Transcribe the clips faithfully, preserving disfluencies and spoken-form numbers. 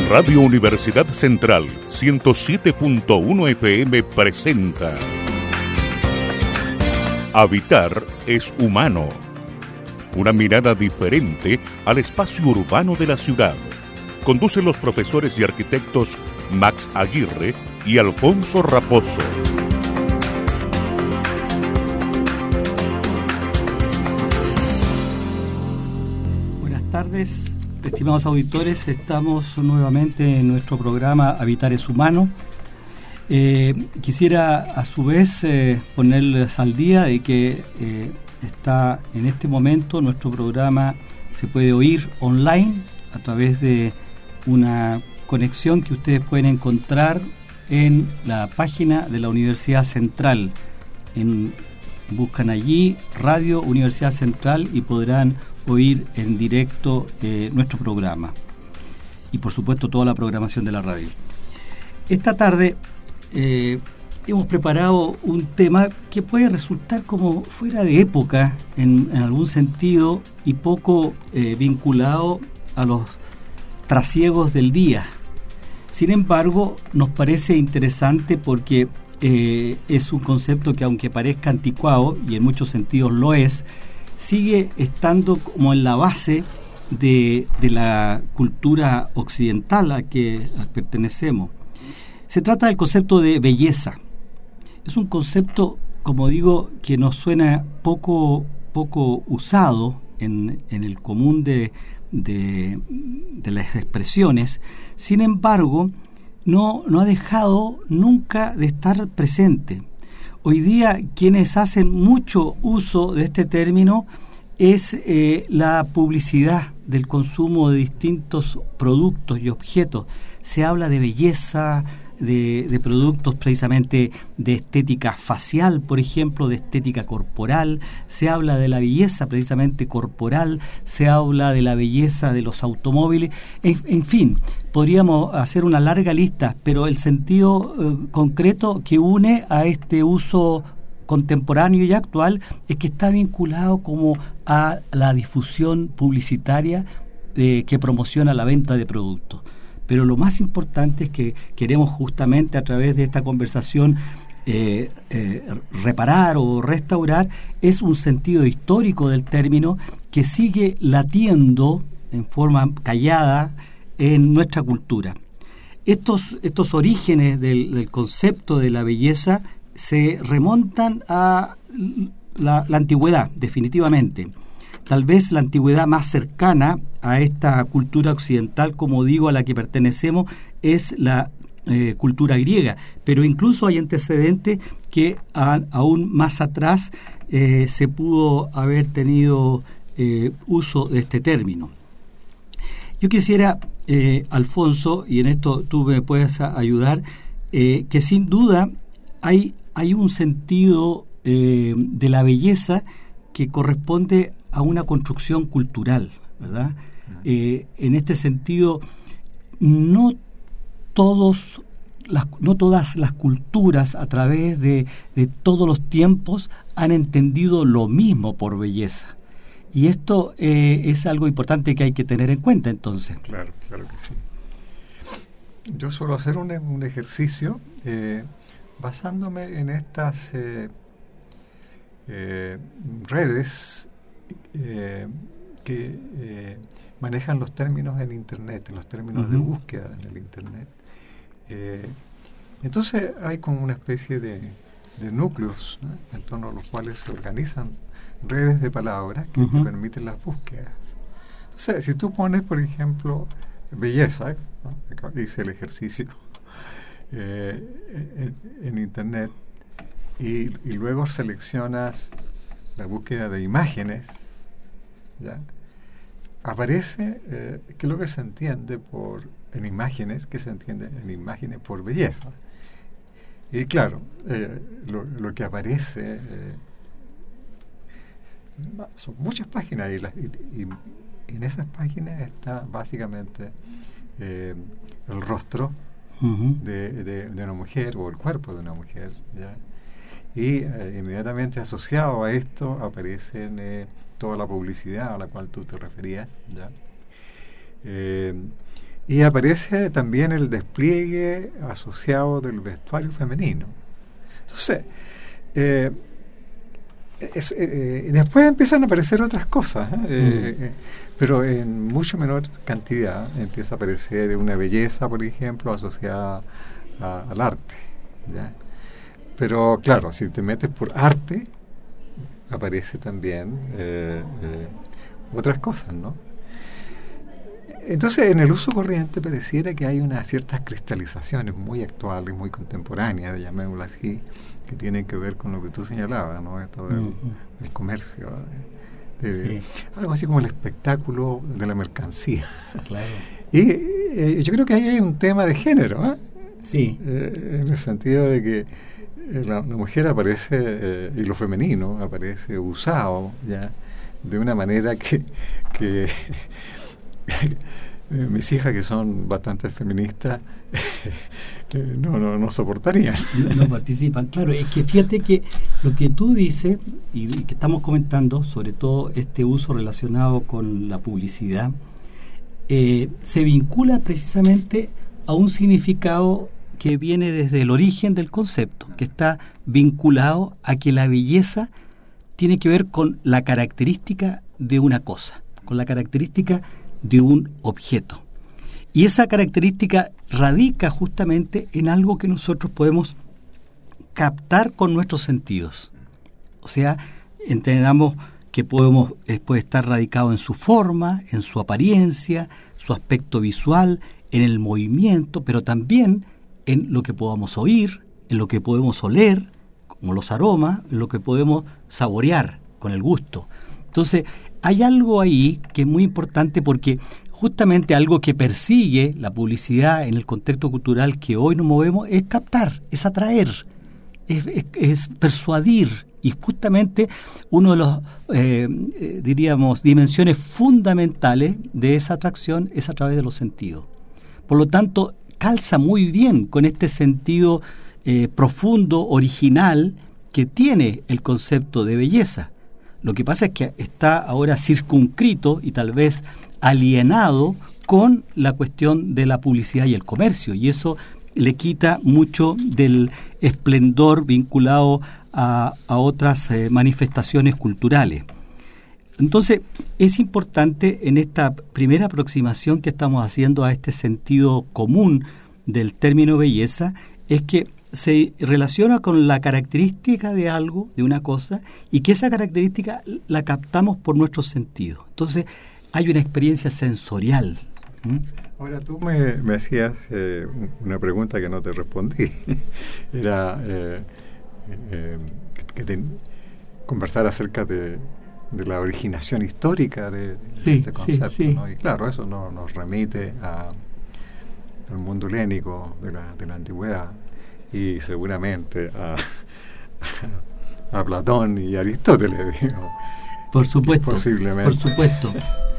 Radio Universidad Central ciento siete punto uno F M presenta Habitar es humano. Una mirada diferente al espacio urbano de la ciudad. Conducen los profesores y arquitectos Max Aguirre y Alfonso Raposo. Buenas tardes, estimados auditores. Estamos nuevamente en nuestro programa Habitar es humano. Eh, quisiera a su vez eh, ponerles al día de que eh, está en este momento nuestro programa se puede oír online a través de una conexión que ustedes pueden encontrar en la página de la Universidad Central. En, buscan allí Radio Universidad Central y podrán oír en directo eh, nuestro programa y por supuesto toda la programación de la radio. Esta tarde eh, hemos preparado un tema que puede resultar como fuera de época en, en algún sentido y poco eh, vinculado a los trasiegos del día. Sin embargo, nos parece interesante porque eh, es un concepto que, aunque parezca anticuado, y en muchos sentidos lo es, sigue estando como en la base de, de la cultura occidental a que a pertenecemos. Se trata del concepto de belleza. Es un concepto, como digo, que nos suena poco, poco usado en, en el común de De, de las expresiones. Sin embargo, no, no ha dejado nunca de estar presente. Hoy día quienes hacen mucho uso de este término es eh, la publicidad del consumo de distintos productos y objetos. Se habla de belleza, de, de productos precisamente de estética facial, por ejemplo, de estética corporal. Se habla de la belleza precisamente corporal, se habla de la belleza de los automóviles. En, en fin, podríamos hacer una larga lista, pero el sentido eh, concreto que une a este uso contemporáneo y actual es que está vinculado como a la difusión publicitaria eh, que promociona la venta de productos. Pero lo más importante es que queremos justamente a través de esta conversación eh, eh, reparar o restaurar es un sentido histórico del término que sigue latiendo en forma callada en nuestra cultura. Estos, estos orígenes del, del concepto de la belleza se remontan a la, la antigüedad, definitivamente. Tal vez la antigüedad más cercana a esta cultura occidental, como digo, a la que pertenecemos, es la eh, cultura griega. Pero incluso hay antecedentes que a, aún más atrás eh, se pudo haber tenido eh, uso de este término. Yo quisiera, eh, Alfonso, y en esto tú me puedes ayudar, eh, que sin duda hay, hay un sentido eh, de la belleza que corresponde a una construcción cultural, ¿verdad? Eh, en este sentido, no todos las, no todas las culturas a través de, de todos los tiempos han entendido lo mismo por belleza. Y esto eh, es algo importante que hay que tener en cuenta, entonces. Claro, claro que sí. Yo suelo hacer un, un ejercicio eh, basándome en estas eh, eh, redes Eh, que eh, manejan los términos en Internet, los términos uh-huh. de búsqueda en el Internet. Eh, entonces hay como una especie de, de núcleos, ¿no?, en torno a los cuales se organizan redes de palabras que uh-huh. te permiten las búsquedas. Entonces, si tú pones, por ejemplo, belleza, ¿no?, acá hice el ejercicio, eh, en, en Internet, y, y luego seleccionas la búsqueda de imágenes, ¿ya?, aparece eh, qué es lo que se entiende por en imágenes, que se entiende en imágenes por belleza. Y claro, eh, lo, lo que aparece eh, son muchas páginas y, las, y, y en esas páginas está básicamente eh, el rostro uh-huh. de, de, de una mujer o el cuerpo de una mujer, ¿ya? Y eh, inmediatamente asociado a esto aparecen eh, toda la publicidad a la cual tú te referías, ¿ya? Eh, y aparece también el despliegue asociado del vestuario femenino. Entonces, eh, es, eh, después empiezan a aparecer otras cosas, ¿eh? Mm. Eh, pero en mucho menor cantidad. Empieza a aparecer una belleza, por ejemplo, asociada a, al arte, ¿ya? Pero claro, si te metes por arte, aparece también eh, eh, otras cosas, ¿no? Entonces, en el uso corriente pareciera que hay unas ciertas cristalizaciones muy actuales, muy contemporáneas, llamémoslo así, que tienen que ver con lo que tú señalabas, ¿no? Esto del, uh-huh. del comercio, de, de, sí. algo así como el espectáculo de la mercancía. Claro. Y eh, yo creo que ahí hay un tema de género, ¿eh? Sí. Eh, en el sentido de que la, la mujer aparece, eh, y lo femenino aparece usado, ya, de una manera que... que mis hijas, que son bastante feministas, no, no, no soportarían. No, no participan, claro. Es que fíjate que lo que tú dices y, y que estamos comentando, sobre todo este uso relacionado con la publicidad, eh, se vincula precisamente a un significado que viene desde el origen del concepto, que está vinculado a que la belleza tiene que ver con la característica de una cosa, con la característica de un objeto. Y esa característica radica justamente en algo que nosotros podemos captar con nuestros sentidos. O sea, entendamos que podemos, eh, puede estar radicado en su forma, en su apariencia, su aspecto visual, en el movimiento, pero también en lo que podamos oír, en lo que podemos oler, como los aromas, en lo que podemos saborear con el gusto. Entonces, hay algo ahí que es muy importante, porque justamente algo que persigue la publicidad en el contexto cultural que hoy nos movemos es captar, es atraer, es, es, es persuadir. Y justamente uno de los, eh, eh, diríamos, dimensiones fundamentales de esa atracción es a través de los sentidos. Por lo tanto, calza muy bien con este sentido eh, profundo, original, que tiene el concepto de belleza. Lo que pasa es que está ahora circunscrito y tal vez alienado con la cuestión de la publicidad y el comercio, y eso le quita mucho del esplendor vinculado a, a otras eh, manifestaciones culturales. Entonces, es importante en esta primera aproximación que estamos haciendo a este sentido común del término belleza, es que se relaciona con la característica de algo, de una cosa, y que esa característica la captamos por nuestros sentidos. Entonces, hay una experiencia sensorial. ¿Mm? Ahora, tú me, me hacías eh, una pregunta que no te respondí. Era eh, eh, que te, conversar acerca de, de la originación histórica de, de sí, este concepto, sí, sí. ¿no? Y claro, eso no, nos remite a, al mundo helénico de la, de la antigüedad, y seguramente a, a, a Platón y Aristóteles, digo. Por supuesto, posiblemente. Por supuesto.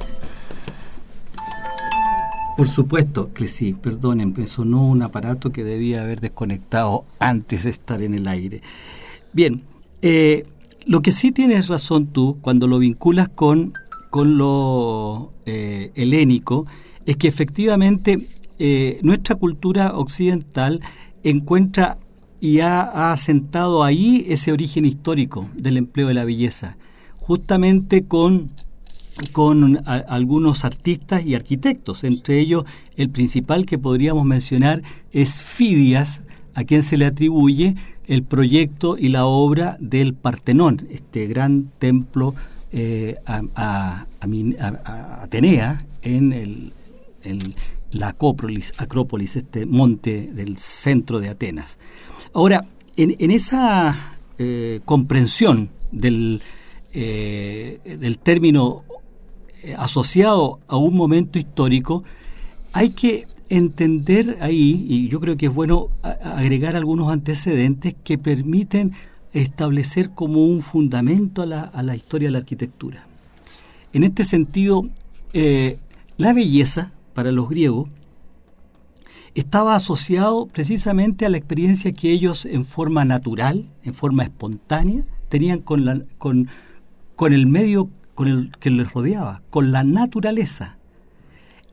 Por supuesto que sí, perdonen, me sonó un aparato que debía haber desconectado antes de estar en el aire. Bien, eh, lo que sí tienes razón tú, cuando lo vinculas con, con lo eh, helénico, es que efectivamente eh, nuestra cultura occidental encuentra y ha, ha asentado ahí ese origen histórico del empleo de la belleza, justamente con... con a, algunos artistas y arquitectos. Entre ellos, el principal que podríamos mencionar es Fidias, a quien se le atribuye el proyecto y la obra del Partenón, este gran templo eh, a, a, a, a Atenea en el, el, la Acrópolis, Acrópolis, este monte del centro de Atenas. Ahora, en, en esa eh, comprensión del, eh, del término asociado a un momento histórico, hay que entender ahí, y yo creo que es bueno agregar algunos antecedentes que permiten establecer como un fundamento a la, a la historia de la arquitectura. En este sentido, eh, la belleza para los griegos estaba asociado precisamente a la experiencia que ellos en forma natural, en forma espontánea, tenían con, la, con, con el medio con el que les rodeaba, con la naturaleza.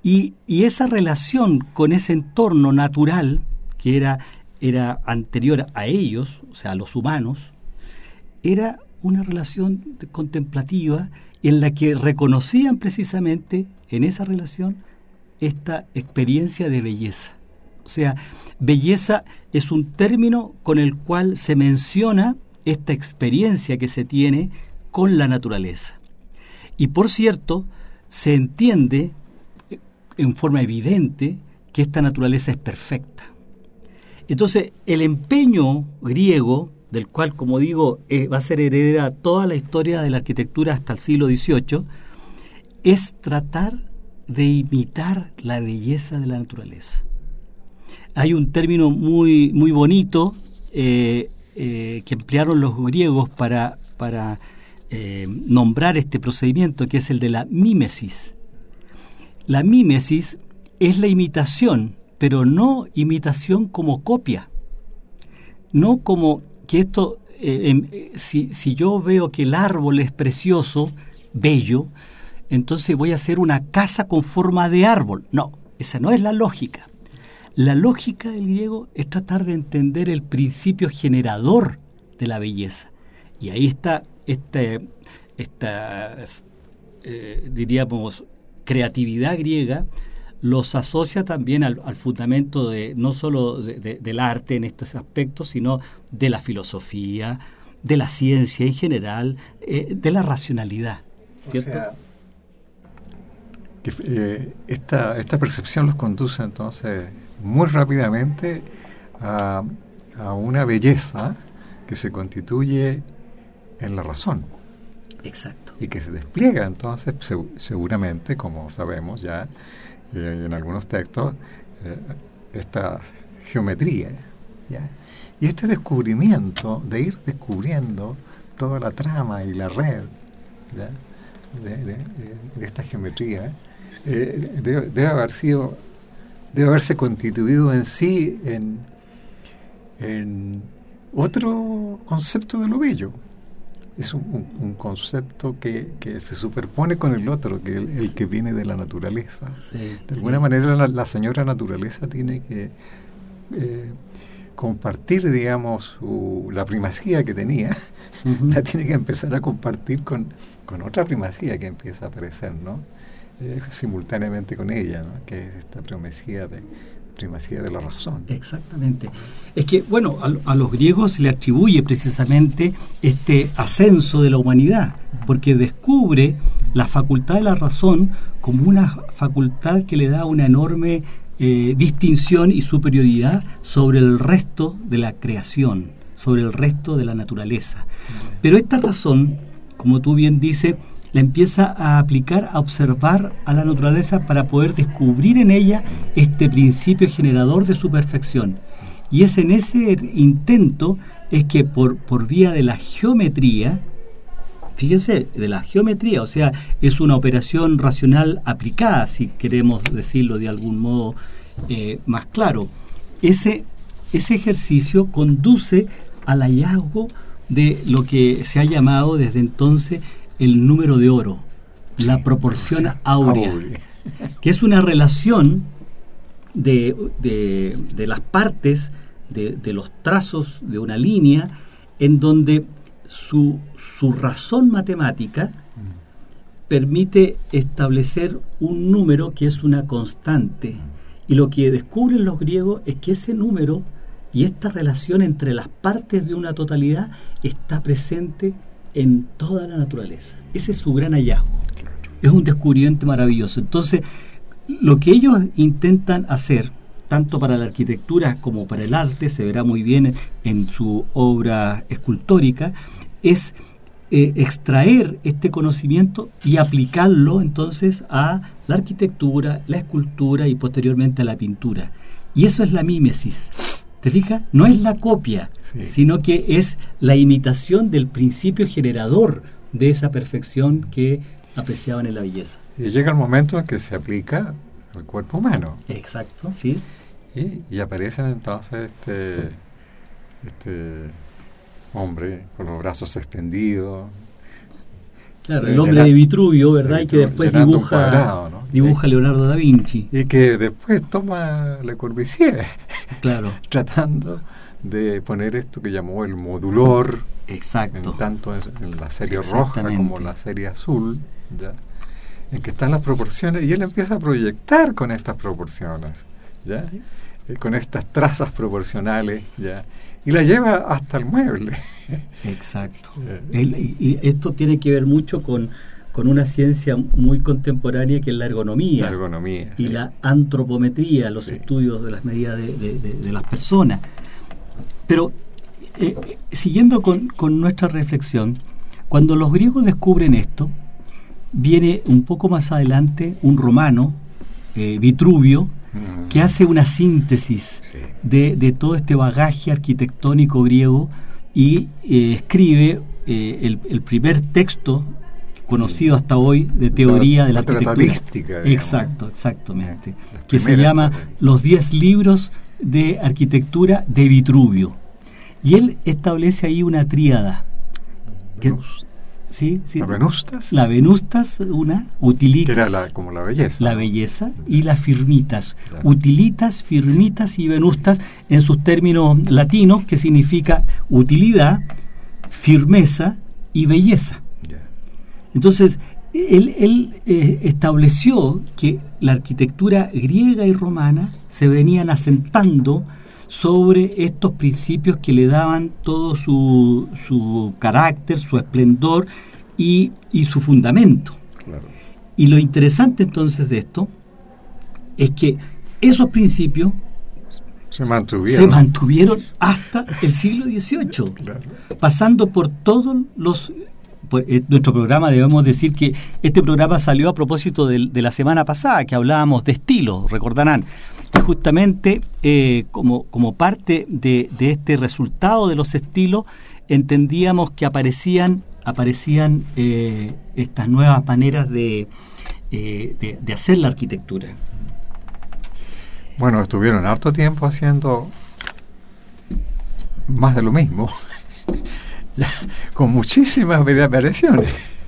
Y, y esa relación con ese entorno natural, que era, era anterior a ellos, o sea, a los humanos, era una relación contemplativa en la que reconocían precisamente en esa relación esta experiencia de belleza. O sea, belleza es un término con el cual se menciona esta experiencia que se tiene con la naturaleza. Y por cierto, se entiende en forma evidente que esta naturaleza es perfecta. Entonces, el empeño griego, del cual, como digo, eh, va a ser heredera toda la historia de la arquitectura hasta el siglo dieciocho, es tratar de imitar la belleza de la naturaleza. Hay un término muy, muy bonito eh, eh, que emplearon los griegos para, para eh, nombrar este procedimiento, que es el de la mímesis. La mímesis es la imitación, pero no imitación como copia. No como que esto, eh, eh, si, si yo veo que el árbol es precioso, bello, entonces voy a hacer una casa con forma de árbol. No, esa no es la lógica. La lógica del griego es tratar de entender el principio generador de la belleza. Y ahí está este, esta, eh, diríamos, creatividad griega, los asocia también al, al fundamento de no solo de, de, del arte en estos aspectos, sino de la filosofía, de la ciencia en general, eh, de la racionalidad, ¿cierto? O sea, que, eh, esta, esta percepción los conduce entonces muy rápidamente a, a una belleza que se constituye en la razón. Exacto. Y que se despliega entonces, seg- seguramente, como sabemos ya, eh, en algunos textos, eh, esta geometría. ¿ya? Y este descubrimiento, de ir descubriendo toda la trama y la red ¿ya? De, de, de, de esta geometría, eh, debe, debe haber sido, debe haberse constituido en sí en, en otro concepto de lo bello. Es un, un, un concepto que, que se superpone con el otro, que el, el que viene de la naturaleza. Sí, de alguna sí. manera la, la señora naturaleza tiene que eh, compartir, digamos, su, la primacía que tenía, uh-huh. la tiene que empezar a compartir con, con otra primacía que empieza a aparecer, ¿no? Eh, simultáneamente con ella, ¿no? Que es esta primacía de primacía de la razón. Exactamente. Es que, bueno, a, a los griegos se le atribuye precisamente este ascenso de la humanidad, porque descubre la facultad de la razón como una facultad que le da una enorme eh, distinción y superioridad sobre el resto de la creación, sobre el resto de la naturaleza. Pero esta razón, como tú bien dices, la empieza a aplicar, a observar a la naturaleza para poder descubrir en ella este principio generador de su perfección. Y es en ese intento es que por, por vía de la geometría, fíjense, de la geometría, o sea, es una operación racional aplicada, si queremos decirlo de algún modo eh, más claro, ese, ese ejercicio conduce al hallazgo de lo que se ha llamado desde entonces el número de oro, sí, la proporción áurea, áurea, que es una relación de, de, de las partes de, de los trazos de una línea en donde su, su razón matemática mm. permite establecer un número que es una constante. Mm. Y lo que descubren los griegos es que ese número y esta relación entre las partes de una totalidad está presente en toda la naturaleza. Ese es su gran hallazgo. Es un descubrimiento maravilloso. Entonces, lo que ellos intentan hacer, tanto para la arquitectura como para el arte, se verá muy bien en, en su obra escultórica, es eh, extraer este conocimiento y aplicarlo entonces a la arquitectura, la escultura y posteriormente a la pintura. Y eso es la mímesis. ¿Te fijas? No es la copia, sí. sino que es la imitación del principio generador de esa perfección que apreciaban en la belleza. Y llega el momento en que se aplica al cuerpo humano. Exacto, sí. Y, y aparecen entonces este, este hombre con los brazos extendidos, Claro, el hombre de Vitruvio, ¿verdad? Y que después dibuja, cuadrado, ¿no? dibuja Leonardo da Vinci. Y que después toma Le Corbusier. Claro. Tratando de poner esto que llamó el modulor. Exacto. En tanto en la serie roja como la serie azul, ¿ya? En que están las proporciones, y él empieza a proyectar con estas proporciones, ¿ya? Eh, con estas trazas proporcionales, ¿ya? Y la lleva hasta el mueble. Exacto. El, y, y esto tiene que ver mucho con, con una ciencia muy contemporánea que es la ergonomía. La ergonomía. Y sí. la antropometría, los sí. estudios de las medidas de, de, de, de las personas. Pero, eh, siguiendo con, con nuestra reflexión, cuando los griegos descubren esto, viene un poco más adelante un romano, eh, Vitruvio, mm. que hace una síntesis sí. de, de todo este bagaje arquitectónico griego y eh, escribe eh, el, el primer texto conocido hasta hoy de teoría la, de la, la arquitectura. Exacto, exactamente. La que se llama también. Los diez libros de arquitectura de Vitruvio. Y él establece ahí una tríada. Que, sí, sí, ¿La Venustas? La Venustas, una, Utilitas. Que era la, como la belleza. La belleza y la Firmitas. Claro. Utilitas, Firmitas y Venustas en sus términos latinos, que significa utilidad, firmeza y belleza. Yeah. Entonces, él, él eh, estableció que la arquitectura griega y romana se venían asentando sobre estos principios que le daban todo su, su carácter, su esplendor y, y su fundamento. Claro. Y lo interesante entonces de esto es que esos principios se mantuvieron, se mantuvieron hasta el siglo dieciocho, claro. pasando por todos los... Pues, eh, nuestro programa, debemos decir que este programa salió a propósito de, de la semana pasada, que hablábamos de estilo, recordarán. Y justamente eh, como, como parte de, de este resultado de los estilos, entendíamos que aparecían, aparecían eh, estas nuevas maneras de, eh, de, de hacer la arquitectura. Bueno, estuvieron harto tiempo haciendo más de lo mismo, ya, con muchísimas variaciones.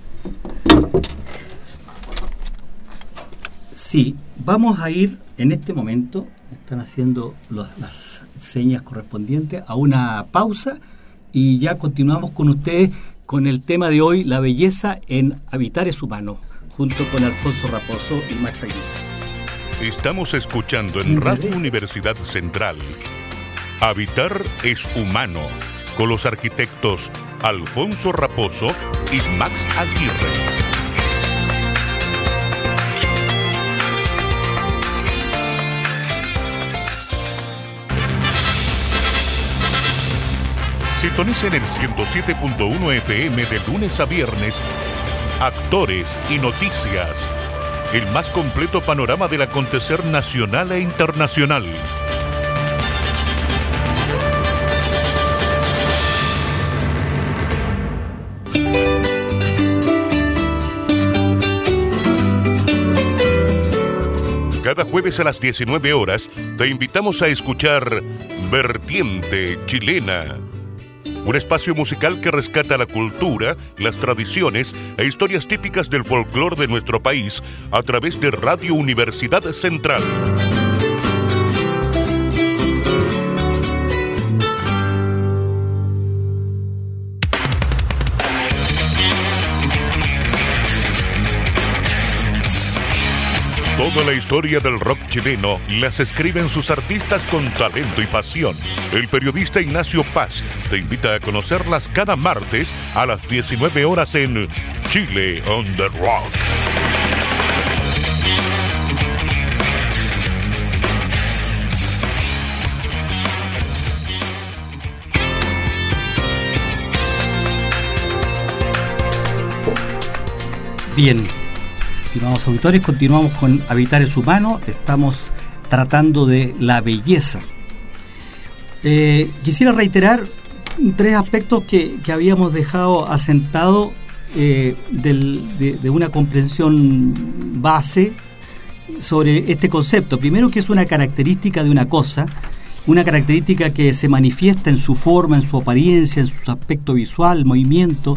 Sí, vamos a ir en este momento, están haciendo los, las señas correspondientes, a una pausa y ya continuamos con ustedes con el tema de hoy, la belleza en Habitares Humanos, junto con Alfonso Raposo y Max Aguirre. Estamos escuchando en Radio Universidad Central Habitar es Humano, con los arquitectos Alfonso Raposo y Max Aguirre. Sintonicen el ciento siete punto uno F M de lunes a viernes. Actores y noticias. El más completo panorama del acontecer nacional e internacional. Cada jueves a las diecinueve horas te invitamos a escuchar Vertiente Chilena, un espacio musical que rescata la cultura, las tradiciones e historias típicas del folclore de nuestro país a través de Radio Universidad Central. Toda la historia del rock chileno las escriben sus artistas con talento y pasión. El periodista Ignacio Paz te invita a conocerlas cada martes a las diecinueve horas en Chile on the Rock. Bien. Estimados auditores, continuamos con Habitares Humanos. Estamos tratando de la belleza. Eh, quisiera reiterar tres aspectos que, que habíamos dejado asentado eh, del, de, de una comprensión base sobre este concepto. Primero, que es una característica de una cosa, una característica que se manifiesta en su forma, en su apariencia, en su aspecto visual, movimiento,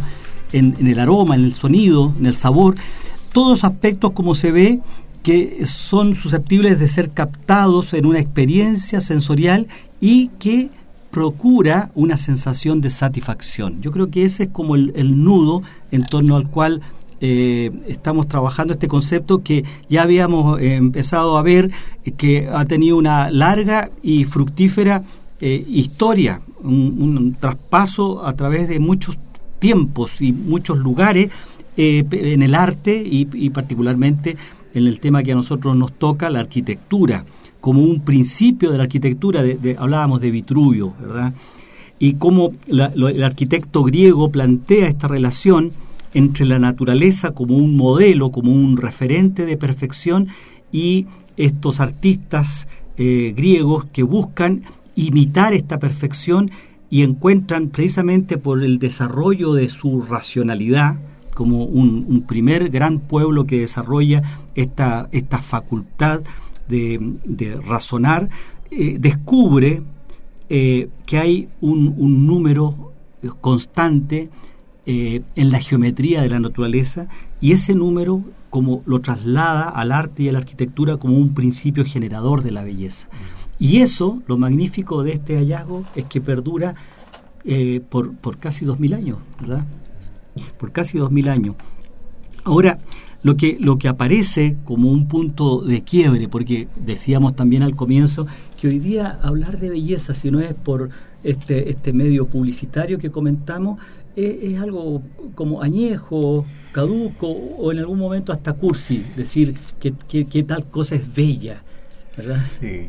en, en el aroma, en el sonido, en el sabor, todos aspectos, como se ve, que son susceptibles de ser captados en una experiencia sensorial y que procura una sensación de satisfacción. Yo creo que ese es como el, el nudo en torno al cual eh, estamos trabajando este concepto que ya habíamos eh, empezado a ver, eh, que ha tenido una larga y fructífera eh, historia, un, un traspaso a través de muchos tiempos y muchos lugares eh, en el arte y, y particularmente en el tema que a nosotros nos toca, la arquitectura, como un principio de la arquitectura, de, de, hablábamos de Vitruvio, ¿verdad? Y cómo la, lo, el arquitecto griego plantea esta relación entre la naturaleza como un modelo, como un referente de perfección, y estos artistas eh, griegos que buscan imitar esta perfección y encuentran precisamente por el desarrollo de su racionalidad, como un, un primer gran pueblo que desarrolla esta, esta facultad de, de razonar, eh, descubre eh, que hay un, un número constante eh, en la geometría de la naturaleza, y ese número como lo traslada al arte y a la arquitectura como un principio generador de la belleza. Y eso, lo magnífico de este hallazgo, es que perdura eh, por, por casi dos mil años, ¿verdad? Por casi dos mil años. Ahora, lo que, lo que aparece como un punto de quiebre, porque decíamos también al comienzo que hoy día hablar de belleza, si no es por este, este medio publicitario que comentamos, es, es algo como añejo, caduco, o en algún momento hasta cursi, decir que, que, que tal cosa es bella, ¿verdad? Sí.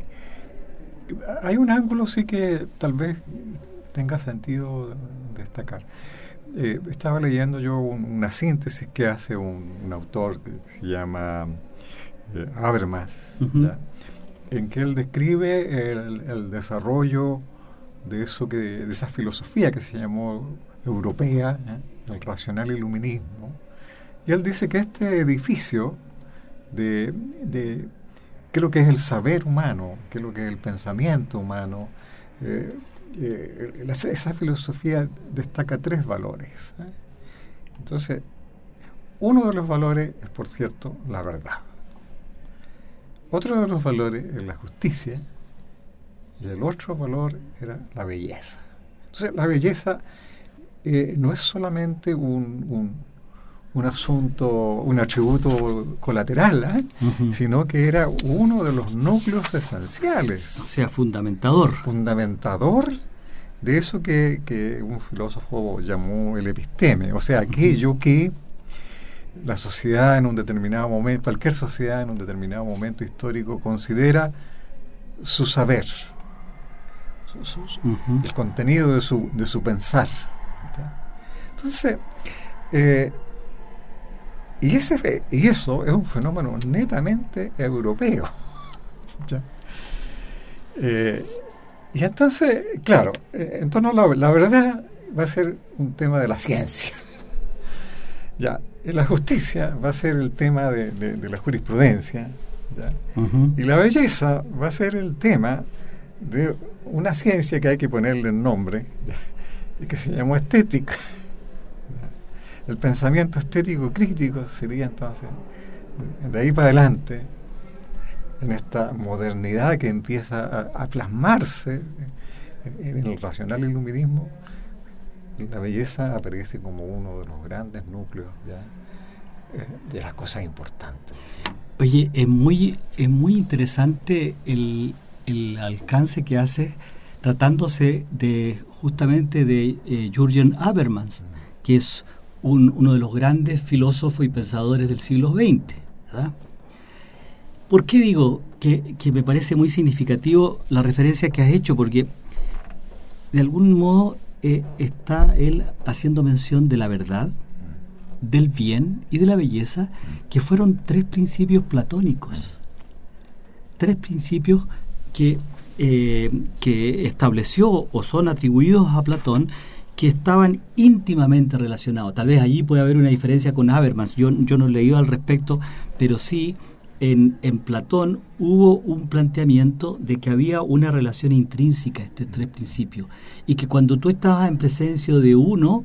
Hay un ángulo sí que tal vez tenga sentido destacar. Eh, estaba leyendo yo un, una síntesis que hace un, un autor que se llama eh, Habermas, uh-huh. ¿ya? En que él describe el, el desarrollo de eso que de esa filosofía que se llamó europea, ¿eh? El racional iluminismo, y él dice que este edificio de, de qué es lo que es el saber humano, qué es lo que es el pensamiento humano, eh, Eh, esa filosofía destaca tres valores, ¿eh? Entonces, uno de los valores es, por cierto, la verdad. Otro de los valores es la justicia, y el otro valor era la belleza. Entonces, la belleza eh, no es solamente un, un, un asunto, un atributo colateral, ¿eh? Uh-huh. Sino que era uno de los núcleos esenciales. O sea, fundamentador. Fundamentador de eso que, que un filósofo llamó el episteme, o sea, aquello que la sociedad en un determinado momento, cualquier sociedad en un determinado momento histórico considera su saber, su, su, su, uh-huh. el contenido de su, de su pensar. Entonces, eh, y, ese, y eso es un fenómeno netamente europeo. ¿Ya? Eh, y entonces, claro, eh, en torno a la, la verdad va a ser un tema de la ciencia. Ya, y la justicia va a ser el tema de, de, de la jurisprudencia. ¿Ya? Uh-huh. Y la belleza va a ser el tema de una ciencia que hay que ponerle el nombre, ¿ya? Y que se llamó estética. El pensamiento estético crítico sería entonces, de ahí para adelante, en esta modernidad que empieza a, a plasmarse en, en el racional iluminismo, la belleza aparece como uno de los grandes núcleos ya eh, de las cosas importantes. Oye, es muy, es muy interesante el, el alcance que hace tratándose de justamente de eh, Jürgen Habermas, que es Un, uno de los grandes filósofos y pensadores del siglo veinte, ¿verdad? ¿Por qué digo que, que me parece muy significativo la referencia que has hecho? Porque de algún modo eh, está él haciendo mención de la verdad, del bien y de la belleza, que fueron tres principios platónicos, tres principios que, eh, que estableció o son atribuidos a Platón, que estaban íntimamente relacionados. Tal vez allí puede haber una diferencia con Habermas. Yo, yo no he leído al respecto, pero sí en, en Platón hubo un planteamiento de que había una relación intrínseca a estos tres principios y que cuando tú estabas en presencia de uno,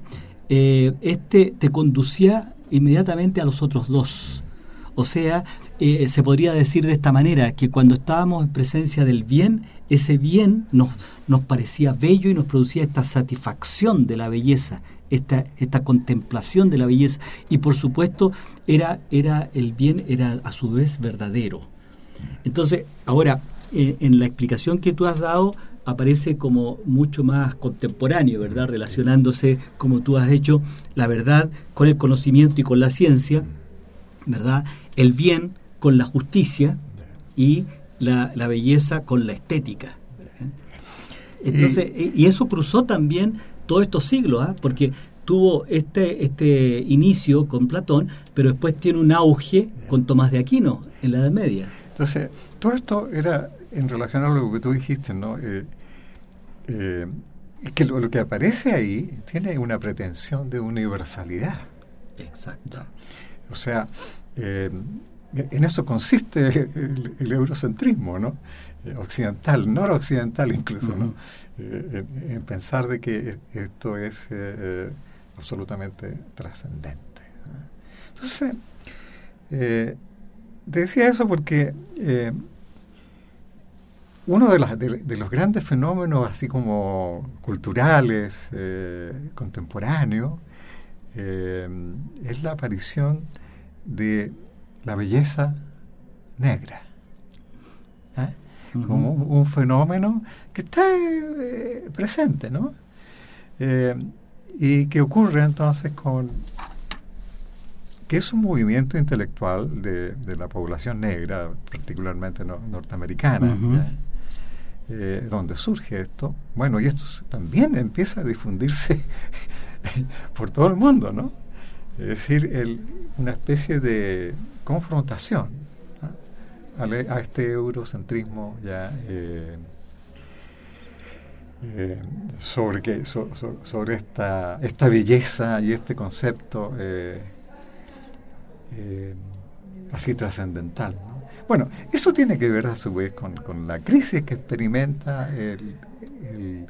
eh, este te conducía inmediatamente a los otros dos. O sea, eh, se podría decir de esta manera, que cuando estábamos en presencia del bien, ese bien nos, nos parecía bello y nos producía esta satisfacción de la belleza, esta, esta contemplación de la belleza. Y por supuesto, era, era el bien era a su vez verdadero. Entonces, ahora, eh, en la explicación que tú has dado, aparece como mucho más contemporáneo, ¿verdad? Relacionándose, como tú has hecho, la verdad con el conocimiento y con la ciencia, ¿verdad? El bien con la justicia y la, la belleza con la estética. Entonces, y, y eso cruzó también todos estos siglos, ¿eh? Porque tuvo este, este inicio con Platón, pero después tiene un auge con Tomás de Aquino en la Edad Media. Entonces, todo esto era en relación a lo que tú dijiste, ¿no? Eh, eh, que lo, lo que aparece ahí tiene una pretensión de universalidad. Exacto. O sea, eh, en eso consiste el, el eurocentrismo, ¿no? Eh, occidental, noroccidental incluso, uh-huh. ¿no? Eh, en, en pensar de que esto es eh, eh, absolutamente trascendente, ¿no? Entonces, eh, te decía eso porque eh, uno de, las, de, de los grandes fenómenos así como culturales, eh, contemporáneos, eh, es la aparición de la belleza negra, ¿eh? Uh-huh. Como un, un fenómeno que está eh, presente, ¿no? Eh, y que ocurre entonces con que es un movimiento intelectual de, de la población negra, particularmente no, norteamericana, uh-huh. eh, donde surge esto. Bueno, y esto también empieza a difundirse por todo el mundo, ¿no? Es decir, el, una especie de confrontación, ¿no? a, a este eurocentrismo ya eh, eh, sobre que so, so, sobre esta esta belleza y este concepto eh, eh, así trascendental, ¿no? Bueno, eso tiene que ver a su vez con, con la crisis que experimenta el, el,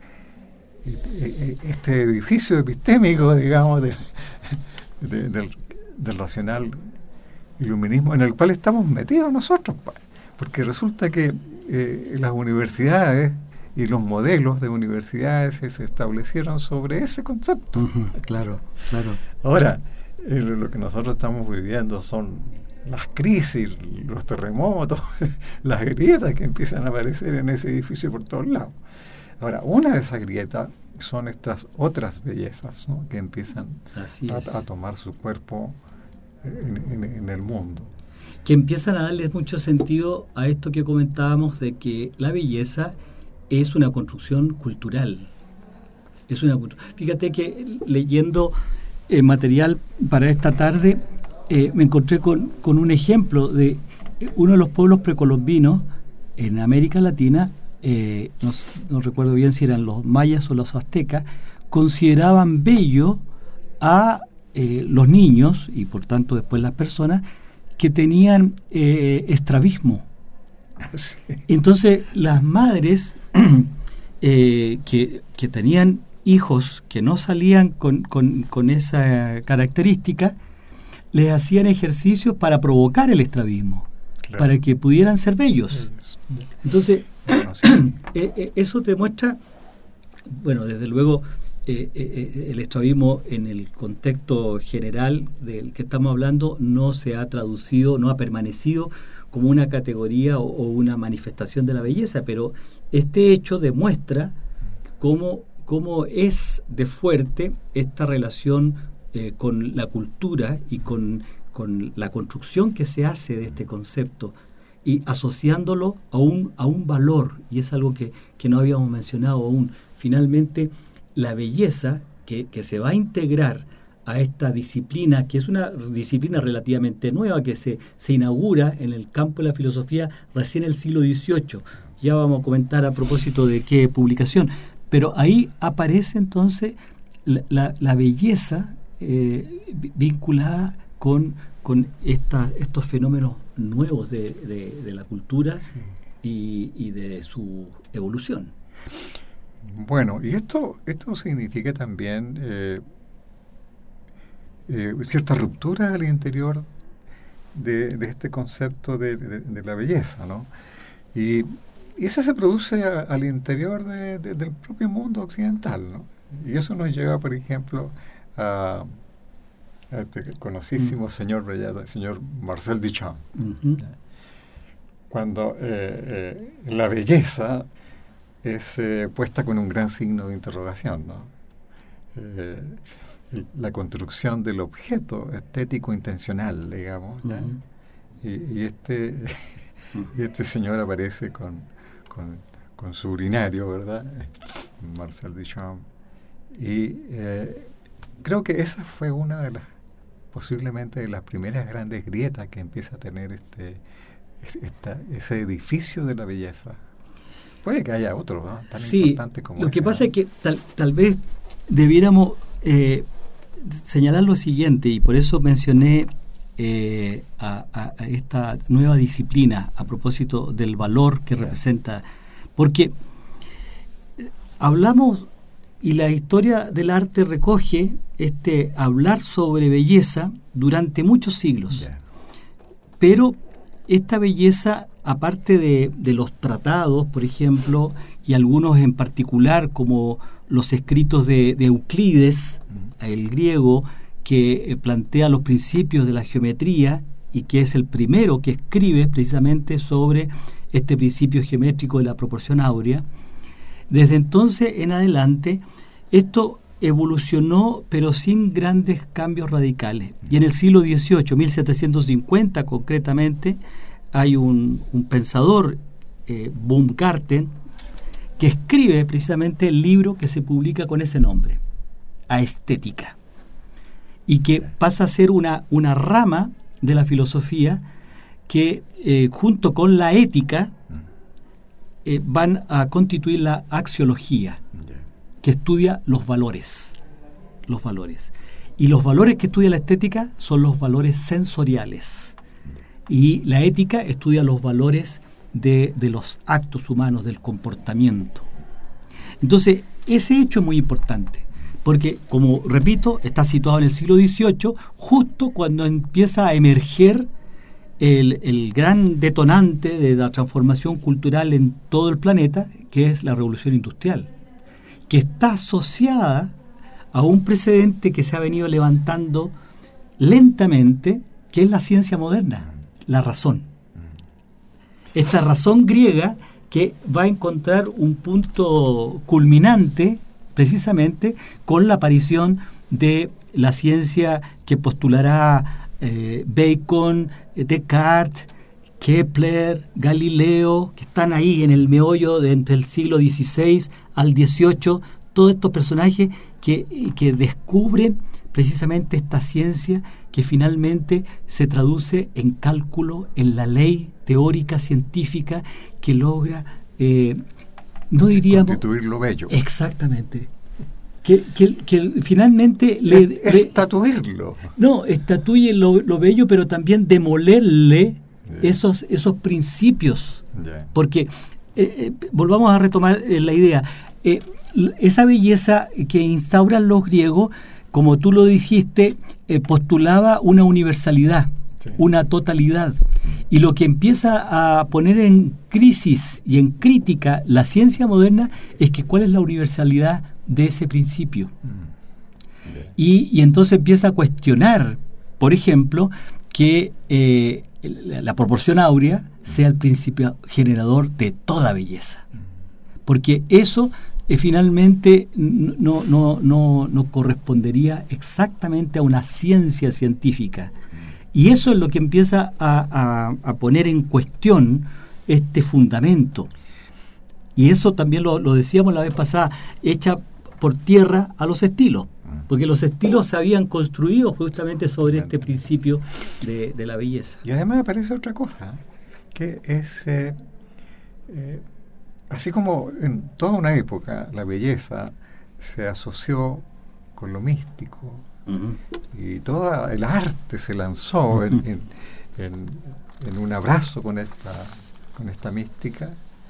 el, este edificio epistémico, digamos, de, de, del, del racional iluminismo en el cual estamos metidos nosotros, porque resulta que eh, las universidades y los modelos de universidades se establecieron sobre ese concepto. Uh-huh, claro, claro. Ahora, eh, lo que nosotros estamos viviendo son las crisis, los terremotos, las grietas que empiezan a aparecer en ese edificio por todos lados. Ahora, una de esas grietas son estas otras bellezas, ¿no? Que empiezan a, a tomar su cuerpo en, en, en el mundo. Que empiezan a darle mucho sentido a esto que comentábamos de que la belleza es una construcción cultural. Es una Fíjate que leyendo eh, material para esta tarde, eh, me encontré con, con un ejemplo de uno de los pueblos precolombinos en América Latina, eh, no, no recuerdo bien si eran los mayas o los aztecas, consideraban bello a eh, los niños, y por tanto después las personas, que tenían eh, estrabismo. Sí. Entonces las madres eh, que, que tenían hijos que no salían con, con, con esa característica, les hacían ejercicios para provocar el estrabismo, claro, para que pudieran ser bellos. Entonces, bueno, sí. eh, eh, eso te muestra, bueno, desde luego, eh, eh, el estrabismo en el contexto general del que estamos hablando no se ha traducido, no ha permanecido como una categoría o, o una manifestación de la belleza, pero este hecho demuestra cómo, cómo es de fuerte esta relación eh, con la cultura y con, con la construcción que se hace de este concepto y asociándolo a un, a un valor, y es algo que, que no habíamos mencionado aún. Finalmente, la belleza que, que se va a integrar a esta disciplina, que es una disciplina relativamente nueva, que se, se inaugura en el campo de la filosofía recién en el siglo dieciocho. Ya vamos a comentar a propósito de qué publicación. Pero ahí aparece entonces la, la, la belleza eh, vinculada con, con esta, estos fenómenos nuevos de, de, de la cultura, sí, y, y de su evolución. Bueno, y esto, esto significa también... Eh, eh, cierta ruptura al interior de, de este concepto de, de, de la belleza, ¿no? Y, y eso se produce a, al interior de, de, del propio mundo occidental, ¿no? Y eso nos lleva, por ejemplo, a, a este conocidísimo mm. señor brillante, el señor Marcel Duchamp. Mm-hmm. Cuando eh, eh, la belleza es eh, puesta con un gran signo de interrogación, ¿no? Eh, la construcción del objeto estético intencional, digamos, ¿ya? Uh-huh. y, y este uh-huh. y este señor aparece con, con, con su urinario, ¿verdad? Marcel Duchamp. Y eh, creo que esa fue una de las, posiblemente de las primeras grandes grietas que empieza a tener este esta, ese edificio de la belleza. Puede que haya otro, ¿no? Tan sí, importante como lo ese, que pasa ¿no? es que tal, tal vez debiéramos eh, señalar lo siguiente, y por eso mencioné eh, a, a, a esta nueva disciplina a propósito del valor que yeah. representa, porque hablamos y la historia del arte recoge este hablar sobre belleza durante muchos siglos, yeah. pero esta belleza, aparte de, de los tratados, por ejemplo, y algunos en particular, como los escritos de, de Euclides, mm. el griego, que eh, plantea los principios de la geometría y que es el primero que escribe precisamente sobre este principio geométrico de la proporción áurea. Desde entonces en adelante, esto evolucionó, pero sin grandes cambios radicales. Y en el siglo dieciocho, mil setecientos cincuenta concretamente, hay un, un pensador, eh, Baumgarten, que escribe precisamente el libro que se publica con ese nombre, Aestética, y que pasa a ser una, una rama de la filosofía que, eh, junto con la ética, eh, van a constituir la axiología, que estudia los valores, los valores. Y los valores que estudia la estética son los valores sensoriales. Y la ética estudia los valores de, de los actos humanos, del comportamiento. Entonces, ese hecho es muy importante, porque, como repito, está situado en el siglo dieciocho, justo cuando empieza a emerger el, el gran detonante de la transformación cultural en todo el planeta, que es la revolución industrial, que está asociada a un precedente que se ha venido levantando lentamente, que es la ciencia moderna, la razón. Esta razón griega que va a encontrar un punto culminante precisamente con la aparición de la ciencia que postulará eh, Bacon, Descartes, Kepler, Galileo, que están ahí en el meollo de entre el siglo dieciséis al dieciocho, todos estos personajes que, que descubren precisamente esta ciencia que finalmente se traduce en cálculo, en la ley teórica científica que logra, eh, no diríamos... constituir lo bello. Exactamente. Que, que, que finalmente... le Estatuirlo. Le, no, estatuye lo, lo bello, pero también demolerle yeah. esos, esos principios. Yeah. Porque, eh, eh, volvamos a retomar eh, la idea, eh, esa belleza que instauran los griegos, como tú lo dijiste, eh, postulaba una universalidad, sí. una totalidad. Y lo que empieza a poner en crisis y en crítica la ciencia moderna es que cuál es la universalidad de ese principio. Mm. Yeah. Y, y entonces empieza a cuestionar, por ejemplo, que eh, la, la proporción áurea sea el principio generador de toda belleza. Porque eso... Eh, finalmente no, no, no, no correspondería exactamente a una ciencia científica. Y eso es lo que empieza a, a, a poner en cuestión este fundamento. Y eso también lo, lo decíamos la vez pasada, echa por tierra a los estilos, porque los estilos se habían construido justamente sobre este principio de, de la belleza. Y además aparece otra cosa, que es... Eh, eh, Así como en toda una época la belleza se asoció con lo místico uh-huh. y todo el arte se lanzó uh-huh. en, en, en, en un abrazo con esta, con esta mística,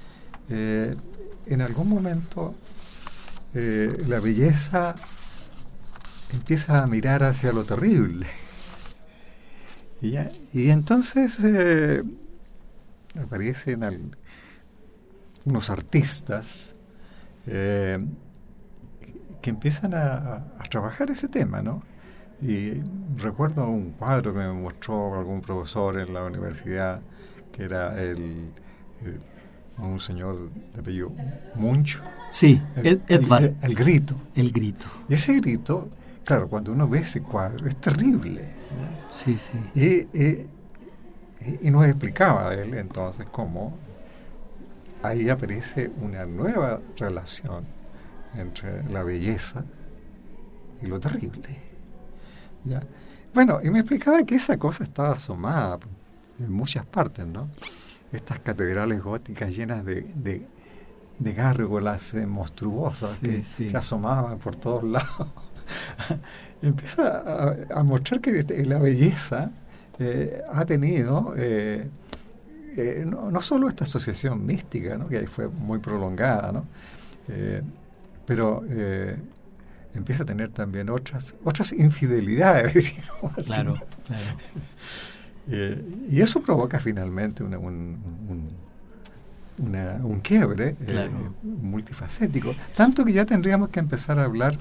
eh, en algún momento eh, la belleza empieza a mirar hacia lo terrible. Y, ya, y entonces eh, aparecen al, unos artistas eh, que empiezan a, a, a trabajar ese tema, ¿no? Y recuerdo un cuadro que me mostró algún profesor en la universidad, que era el, el un señor de apellido Munch. Sí, el, Edvard. El, el, el grito. El grito. Y ese grito, claro, cuando uno ve ese cuadro, es terrible, ¿no? Sí, sí. Y, y, y nos explicaba él entonces cómo ahí aparece una nueva relación entre la belleza y lo terrible. ¿Ya? Bueno, y me explicaba que esa cosa estaba asomada en muchas partes, ¿no? Estas catedrales góticas llenas de, de, de gárgolas eh, monstruosas, sí, que sí. se asomaban por todos lados. Empieza a, a mostrar que la belleza eh, ha tenido eh, eh, no, no solo esta asociación mística, ¿no? Que ahí fue muy prolongada, ¿no? Eh, pero eh, empieza a tener también otras otras infidelidades, digamos así. Claro, claro. Eh, y eso provoca finalmente una, un, un, una, un quiebre claro. eh, multifacético. Tanto que ya tendríamos que empezar a hablar,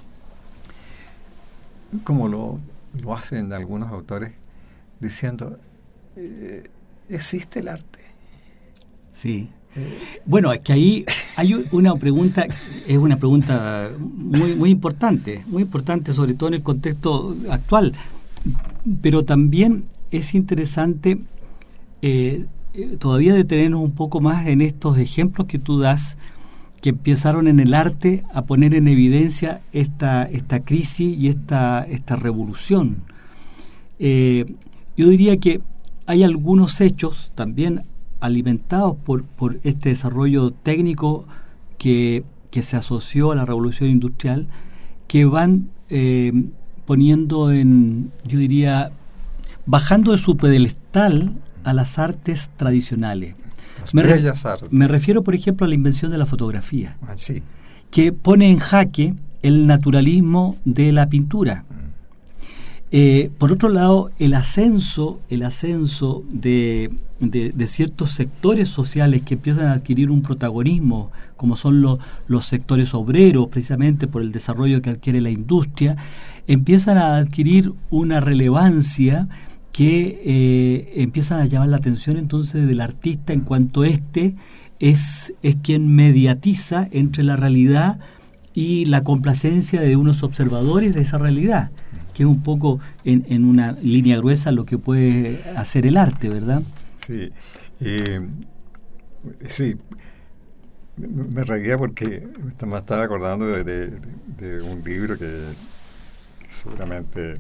como lo, lo hacen algunos autores, diciendo, eh, ¿existe el arte? Sí. Bueno, es que ahí hay una pregunta, es una pregunta muy muy importante, muy importante sobre todo en el contexto actual, pero también es interesante eh, todavía detenernos un poco más en estos ejemplos que tú das, que empezaron en el arte a poner en evidencia esta esta crisis y esta esta revolución. Eh, yo diría que hay algunos hechos también alimentados por, por este desarrollo técnico que, que se asoció a la revolución industrial, que van eh, poniendo en, yo diría, bajando de su pedestal a las artes tradicionales. Las me, bellas re, artes. Me refiero, por ejemplo, a la invención de la fotografía, ah, sí. que pone en jaque el naturalismo de la pintura. Eh, por otro lado, el ascenso, el ascenso de, de, de ciertos sectores sociales que empiezan a adquirir un protagonismo, como son lo, los sectores obreros, precisamente por el desarrollo que adquiere la industria, empiezan a adquirir una relevancia que eh, empiezan a llamar la atención entonces del artista, en cuanto éste es, es quien mediatiza entre la realidad y la complacencia de unos observadores de esa realidad, que es un poco en, en una línea gruesa lo que puede hacer el arte, ¿verdad? Sí, eh, sí. Me reía porque me estaba acordando de, de, de un libro que seguramente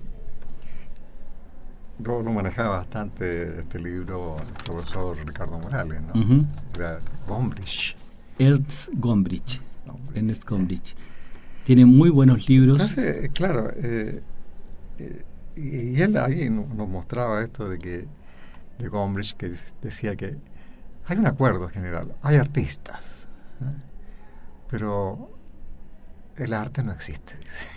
lo, lo manejaba bastante, este libro, el profesor Ricardo Morales, ¿no? Uh-huh. Era Gombrich. Ernst Gombrich. Ernst Gombrich. Tiene muy buenos libros. Entonces, claro, eh, eh, y él ahí nos mostraba esto de que, de Gombrich, que decía que hay un acuerdo general, hay artistas, ¿eh? Pero el arte no existe,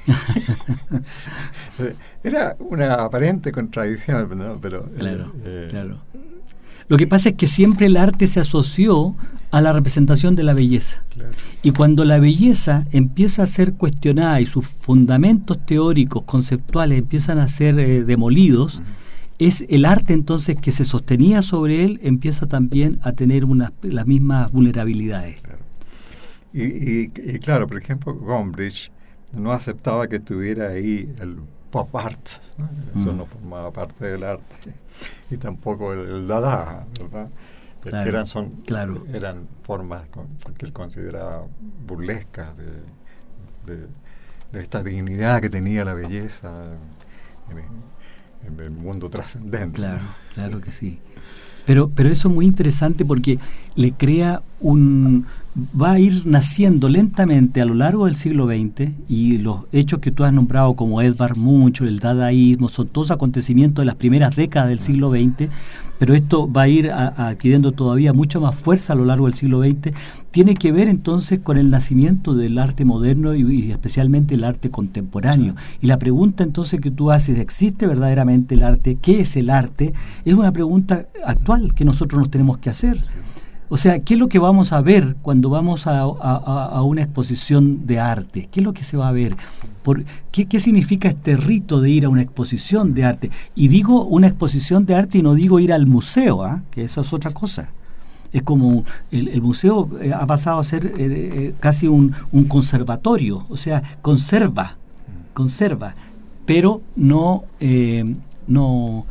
dice. Era una aparente contradicción, ¿no? Pero claro, eh, claro. Lo que pasa es que siempre el arte se asoció a la representación de la belleza. Claro. Y cuando la belleza empieza a ser cuestionada y sus fundamentos teóricos, conceptuales empiezan a ser eh, demolidos, uh-huh. es el arte entonces que se sostenía sobre él empieza también a tener una, las mismas vulnerabilidades. Claro. Y, y, y claro, por ejemplo, Gombrich no aceptaba que estuviera ahí el pop art, ¿no? Eso mm. no formaba parte del arte, y tampoco el, el dada, ¿verdad? Claro, eran, son, claro. eran formas que él consideraba burlescas de, de, de esta dignidad que tenía la belleza en, en el mundo trascendente. Claro, claro que sí. Pero, pero eso es muy interesante porque le crea un, va a ir naciendo lentamente a lo largo del siglo veinte, y los hechos que tú has nombrado como Edvard Munch, el dadaísmo, son todos acontecimientos de las primeras décadas del siglo veinte, pero esto va a ir a, a adquiriendo todavía mucha más fuerza a lo largo del siglo veinte. Tiene que ver entonces con el nacimiento del arte moderno y, y especialmente el arte contemporáneo. Y la pregunta entonces que tú haces, ¿existe verdaderamente el arte? ¿Qué es el arte? Es una pregunta actual que nosotros nos tenemos que hacer. O sea, ¿qué es lo que vamos a ver cuando vamos a, a, a una exposición de arte? ¿Qué es lo que se va a ver? Por, ¿qué, ¿Qué significa este rito de ir a una exposición de arte? Y digo una exposición de arte y no digo ir al museo, ¿eh? Que eso es otra cosa. Es como el, el museo eh, ha pasado a ser eh, eh, casi un, un conservatorio, o sea, conserva, conserva, pero no... Eh, no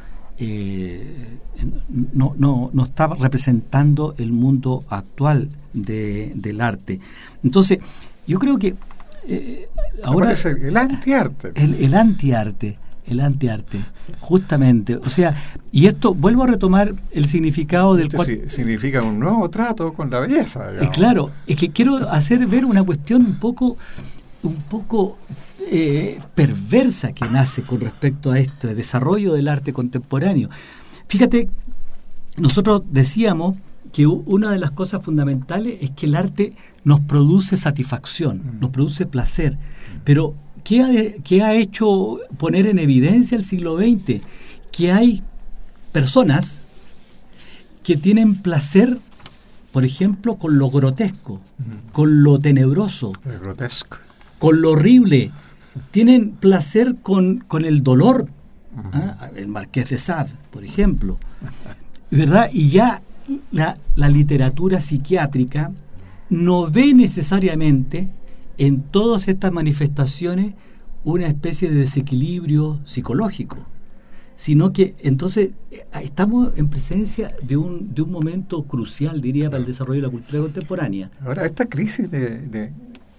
Eh, no, no, no está representando el mundo actual de, del arte. Entonces, yo creo que eh, ahora es el, el antiarte. El, el antiarte, el antiarte, justamente. O sea, y esto, vuelvo a retomar el significado del cual, sí, significa un nuevo trato con la belleza. Eh, claro, es que quiero hacer ver una cuestión un poco, un poco Eh, perversa que nace con respecto a este desarrollo del arte contemporáneo. Fíjate, nosotros decíamos que una de las cosas fundamentales es que el arte nos produce satisfacción, mm. nos produce placer, pero ¿qué ha, qué ha hecho poner en evidencia el siglo veinte? Que hay personas que tienen placer, por ejemplo, con lo grotesco, mm. con lo tenebroso, el grotesco, con lo horrible. Tienen placer con, con el dolor. Uh-huh. ¿Ah? El Marqués de Sade, por ejemplo, ¿verdad? Y ya la, la literatura psiquiátrica no ve necesariamente en todas estas manifestaciones una especie de desequilibrio psicológico, sino que entonces estamos en presencia de un, de un momento crucial, diría, para el desarrollo de la cultura contemporánea. Ahora, esta crisis de... de...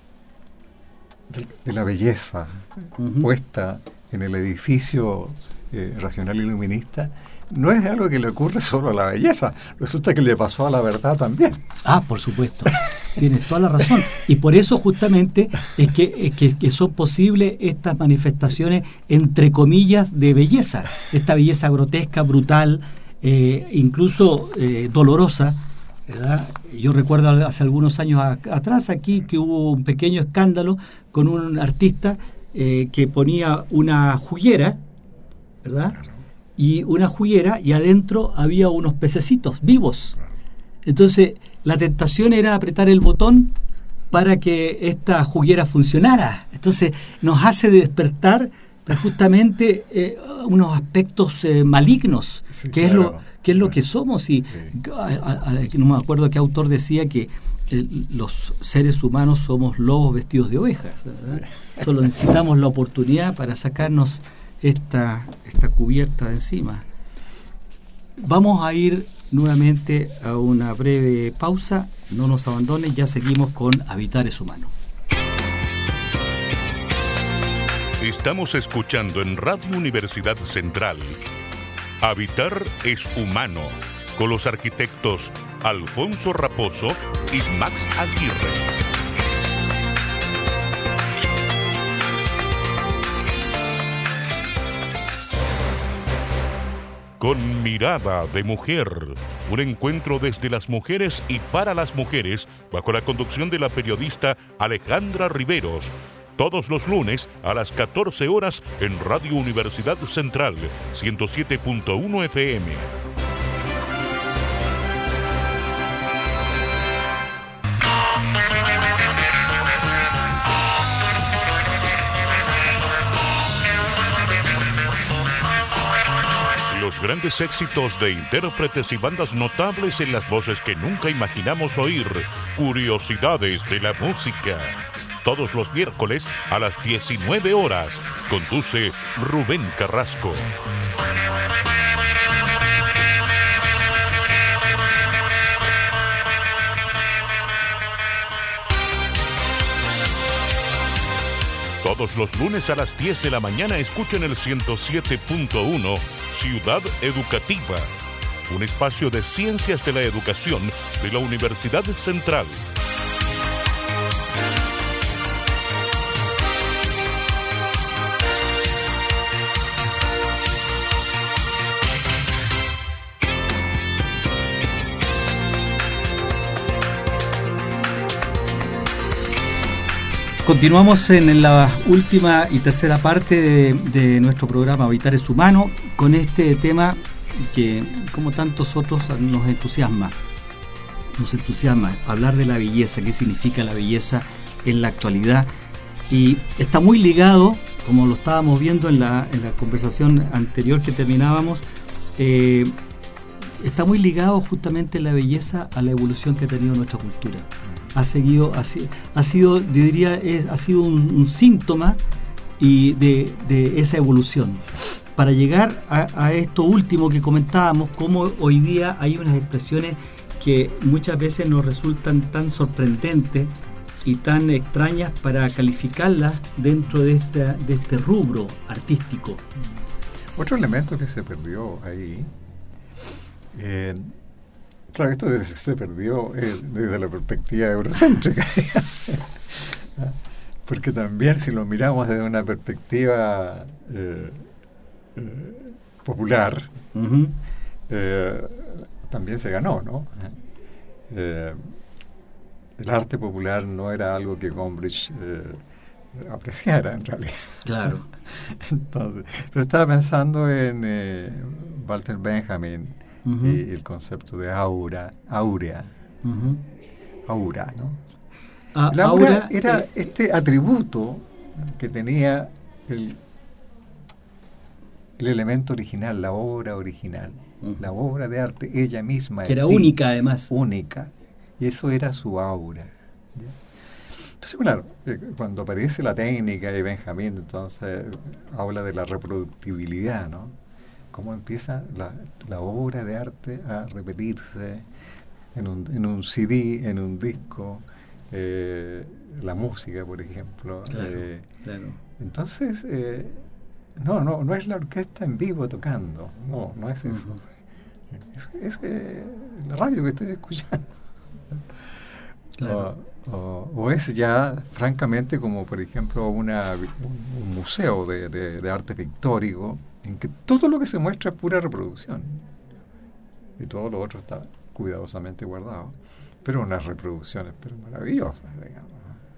De, de la belleza uh-huh. puesta en el edificio eh, racional iluminista no es algo que le ocurre solo a la belleza, resulta que le pasó a la verdad también. Ah, por supuesto, tienes toda la razón, y por eso justamente es que, es que, que son posibles estas manifestaciones entre comillas de belleza, esta belleza grotesca, brutal, eh, incluso eh, dolorosa, ¿verdad? Yo recuerdo hace algunos años a, atrás aquí que hubo un pequeño escándalo con un artista eh, que ponía una juguera, ¿verdad? Y una juguera y adentro había unos pececitos vivos. Entonces la tentación era apretar el botón para que esta juguera funcionara. Entonces nos hace despertar justamente eh, unos aspectos eh, malignos, sí, que claro. es lo que es lo que somos. Y sí. a, a, a, no me acuerdo qué autor decía que eh, los seres humanos somos lobos vestidos de ovejas, ¿verdad? Solo necesitamos la oportunidad para sacarnos esta esta cubierta de encima. Vamos a ir nuevamente a una breve pausa. No nos abandonen, ya seguimos con Habitar es Humano. Estamos escuchando en Radio Universidad Central Habitar es Humano, con los arquitectos Alfonso Raposo y Max Aguirre. Con mirada de mujer, un encuentro desde las mujeres y para las mujeres, bajo la conducción de la periodista Alejandra Riveros, todos los lunes a las catorce horas en Radio Universidad Central, ciento siete punto uno F M. Los grandes éxitos de intérpretes y bandas notables en las voces que nunca imaginamos oír. Curiosidades de la música. Todos los miércoles a las diecinueve horas. Conduce Rubén Carrasco. Todos los lunes a las diez de la mañana escuchen el ciento siete punto uno Ciudad Educativa, un espacio de ciencias de la educación de la Universidad Central. Continuamos en la última y tercera parte de, de nuestro programa Habitar es Humano con este tema que, como tantos otros, nos entusiasma. Nos entusiasma hablar de la belleza, qué significa la belleza en la actualidad. Y está muy ligado, como lo estábamos viendo en la, en la conversación anterior que terminábamos, eh, está muy ligado justamente la belleza a la evolución que ha tenido nuestra cultura. Ha seguido, ha, ha sido, yo diría, es, ha sido un, un síntoma y de, de esa evolución. Para llegar a, a esto último que comentábamos, cómo hoy día hay unas expresiones que muchas veces nos resultan tan sorprendentes y tan extrañas para calificarlas dentro de, esta, de este rubro artístico. Otro elemento que se perdió ahí, eh, claro, esto se perdió eh, desde la perspectiva eurocéntrica, porque también si lo miramos desde una perspectiva eh, eh, popular, uh-huh. eh, también se ganó, ¿no? Eh, el arte popular no era algo que Gombrich eh, apreciara en realidad. Claro. Entonces, pero estaba pensando en eh, Walter Benjamin, uh-huh. y el concepto de aura, aurea, uh-huh. aura, ¿no? Ah, la aura, aura era eh, este atributo que tenía el, el elemento original, la obra original, uh-huh. la obra de arte, ella misma. Que era sí, única además. Única. Y eso era su aura. ¿Ya? Entonces, claro, eh, cuando aparece la técnica de Benjamín, entonces habla de la reproductibilidad, ¿no? Cómo empieza la, la obra de arte a repetirse en un, en un C D, en un disco, eh, la música, por ejemplo. Claro, eh, claro. Entonces, eh, no, no, no es la orquesta en vivo tocando, no, no es eso. Uh-huh. Es, es eh, la radio que estoy escuchando. Claro. O, o, o es ya, francamente, como por ejemplo una, un, un museo de, de, de arte pictórico, en que todo lo que se muestra es pura reproducción y todo lo otro está cuidadosamente guardado, pero unas reproducciones pero maravillosas, digamos.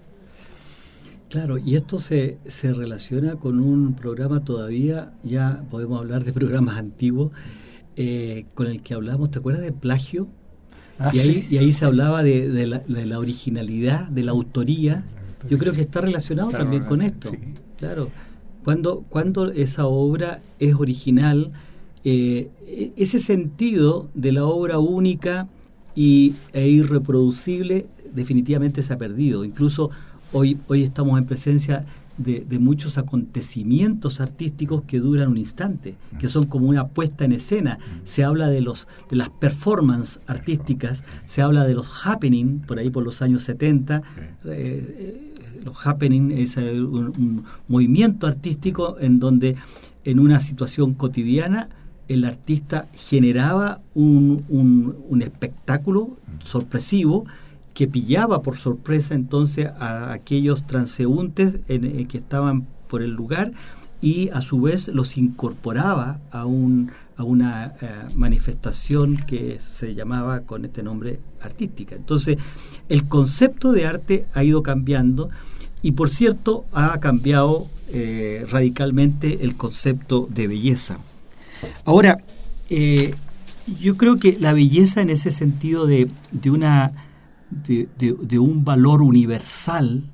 Claro, y esto se, se relaciona con un programa todavía, ya podemos hablar de programas antiguos, eh, con el que hablamos, ¿te acuerdas de plagio? Ah, y, ahí, sí. y ahí se hablaba de, de, la, de la originalidad, de la autoría. Yo creo que está relacionado claro, también con sí, esto. Sí. Claro. Cuando, cuando esa obra es original, eh, ese sentido de la obra única y, e irreproducible definitivamente se ha perdido. Incluso hoy, hoy estamos en presencia de, de muchos acontecimientos artísticos que duran un instante, que son como una puesta en escena. Se habla de los de las performances artísticas, se habla de los happening, por ahí por los años setenta, eh, los happening es un, un movimiento artístico en donde en una situación cotidiana el artista generaba un, un, un espectáculo sorpresivo que pillaba por sorpresa entonces a aquellos transeúntes en, en que estaban por el lugar y a su vez los incorporaba a un a una eh, manifestación que se llamaba con este nombre artística. Entonces, el concepto de arte ha ido cambiando y, por cierto, ha cambiado eh, radicalmente el concepto de belleza. Ahora, eh, yo creo que la belleza en ese sentido de, de una de, de, de un valor universal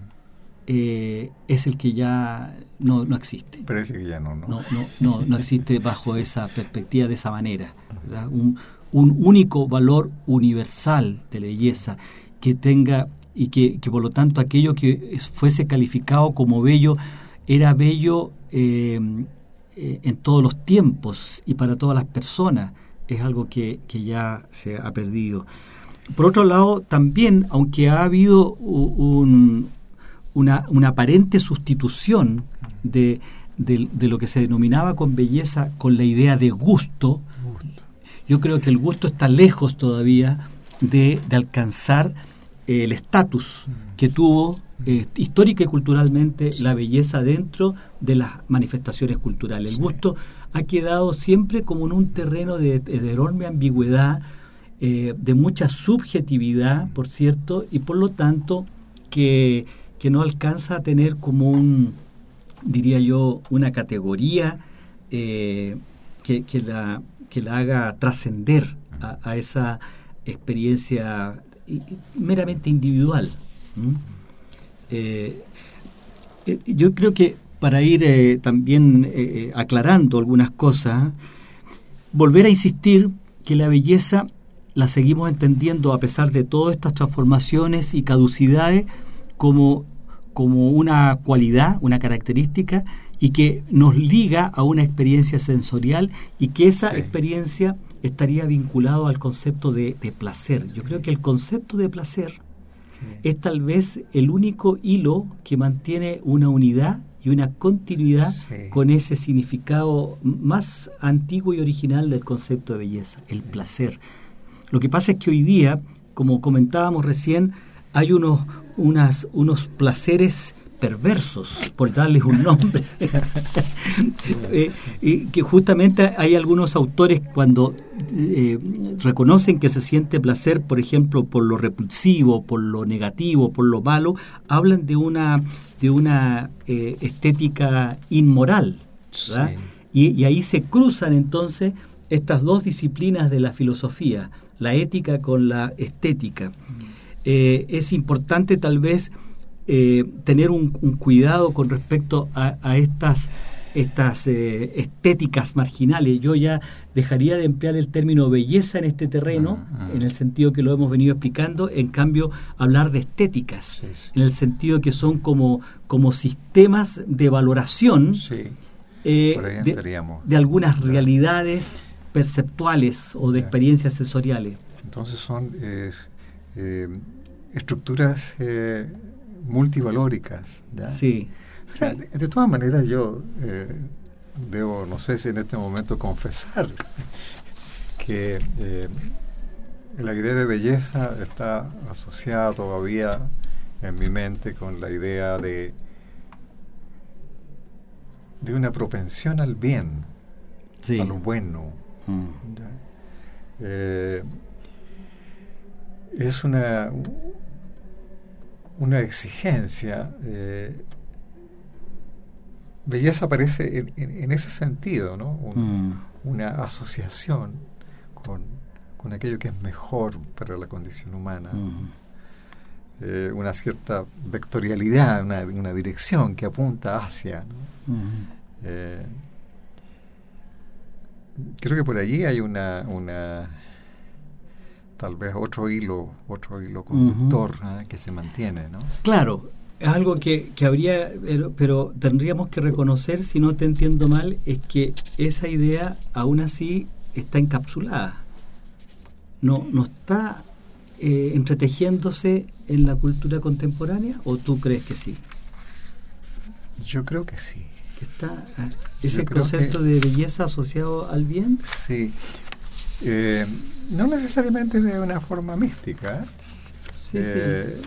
eh, es el que ya no, no existe. Parece que ya no, ¿no? No, no, no, no existe bajo esa perspectiva, de esa manera, ¿verdad? Un, un único valor universal de la belleza que tenga y que, que por lo tanto aquello que fuese calificado como bello era bello eh, eh, en todos los tiempos y para todas las personas. Es algo que, que ya se ha perdido. Por otro lado, también, aunque ha habido un, una, una aparente sustitución de, de, de lo que se denominaba con belleza con la idea de gusto, gusto. Yo creo que el gusto está lejos todavía de, de alcanzar eh, el estatus que tuvo eh, histórica y culturalmente la belleza dentro de las manifestaciones culturales. El gusto ha quedado siempre como en un terreno de, de enorme ambigüedad, eh, de mucha subjetividad, por cierto, y por lo tanto que, que no alcanza a tener como un, diría yo, una categoría eh, que, que, la, que la haga trascender a, a esa experiencia meramente individual. ¿Mm? Eh, eh, yo creo que para ir eh, también eh, aclarando algunas cosas, volver a insistir que la belleza la seguimos entendiendo, a pesar de todas estas transformaciones y caducidades, como, como una cualidad, una característica, y que nos liga a una experiencia sensorial, y que esa sí. experiencia estaría vinculado al concepto de, de placer. Yo creo que el concepto de placer sí. es tal vez el único hilo que mantiene una unidad y una continuidad sí. con ese significado más antiguo y original del concepto de belleza, el placer. Lo que pasa es que hoy día, como comentábamos recién, hay unos, unas, unos placeres perversos, por darles un nombre. eh, y que justamente hay algunos autores cuando eh, reconocen que se siente placer, por ejemplo, por lo repulsivo, por lo negativo, por lo malo, hablan de una, de una eh, estética inmoral, ¿verdad? Sí. Y, y ahí se cruzan entonces estas dos disciplinas de la filosofía, la ética con la estética. Eh, es importante tal vez eh, tener un, un cuidado con respecto a, a estas, estas eh, estéticas marginales. Yo ya dejaría de emplear el término belleza en este terreno, uh-huh. en el sentido que lo hemos venido explicando, en cambio hablar de estéticas, sí, sí. en el sentido que son como, como sistemas de valoración sí. eh, de, de algunas claro. realidades perceptuales o de experiencias sensoriales. Entonces son eh, eh, estructuras eh, multivalóricas. ¿Ya? Sí. O sea, de, de todas maneras yo eh, debo, no sé si en este momento confesar que eh, la idea de belleza está asociada todavía en mi mente con la idea de de una propensión al bien, sí. a lo bueno. Mm. Eh, es una una exigencia. Eh, belleza aparece en, en, en ese sentido, ¿no? Un, mm. Una asociación con, con aquello que es mejor para la condición humana. Mm. Eh, una cierta vectorialidad, una, una dirección que apunta hacia, ¿no? Mm. Eh, creo que por allí hay una, una tal vez otro hilo, otro hilo conductor uh-huh. ¿eh? que se mantiene, ¿no? Claro, es algo que, que habría, pero, pero tendríamos que reconocer, si no te entiendo mal, es que esa idea aún así está encapsulada, no, no está eh, entretejiéndose en la cultura contemporánea, ¿o tú crees que sí? Yo creo que sí. Que está ese concepto que, de belleza asociado al bien. Sí, eh, no necesariamente de una forma mística. Sí, eh,